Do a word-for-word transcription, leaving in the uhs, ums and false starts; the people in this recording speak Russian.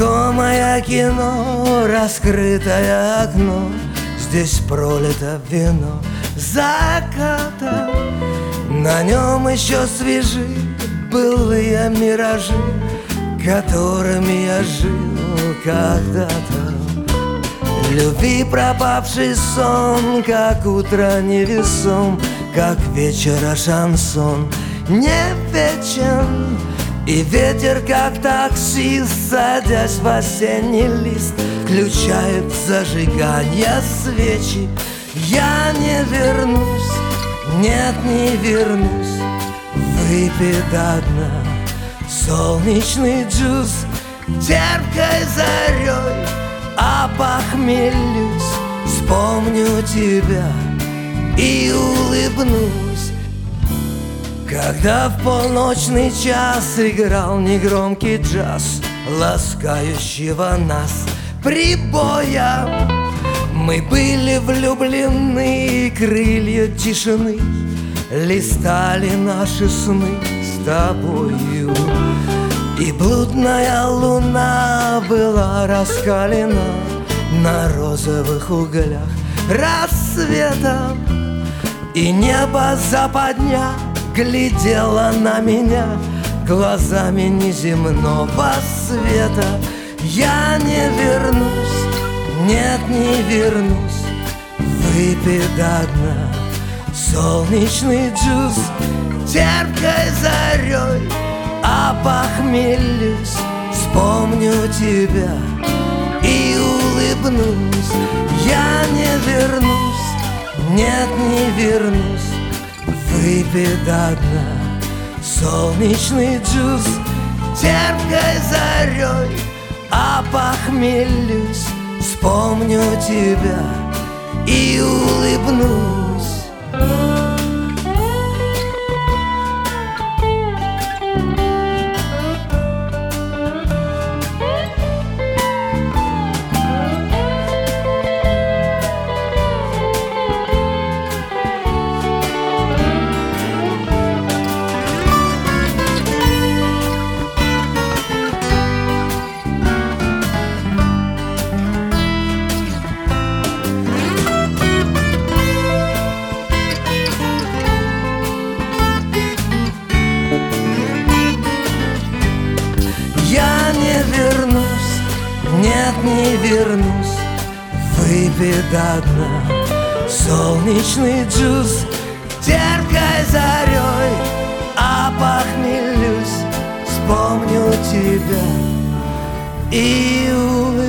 Знакомое кино, раскрытое окно, здесь пролито вино заката. На нем еще свежи былые миражи, которыми я жил когда-то. Любви пропавший сон, как утро невесом, как вечера шансон не вечен. И ветер, как таксист, садясь в осенний лист, включает зажигание свечи. Я не вернусь, нет, не вернусь, выпей до дна солнечный джуз. Терпкой зарей опохмелюсь, вспомню тебя и улыбнусь. Когда в полночный час играл негромкий джаз, ласкающего нас прибоя, мы были влюблены, и крылья тишины листали наши сны с тобою. И блудная луна была раскалена на розовых углях рассвета, и небо западня глядела на меня глазами неземного света. Я не вернусь, нет, не вернусь, выпей до дна солнечный джуз. Терпкой зарей опохмелюсь, вспомню тебя и улыбнусь. Я не вернусь, нет, не вернусь, выпей до дна солнечный джуз. Терпкой зарей опохмелюсь, вспомню тебя и улыбнусь. Нет, не вернусь, выпей до дна солнечный джуз. Терпкой зарей опохмелюсь, вспомню тебя и улыбнусь.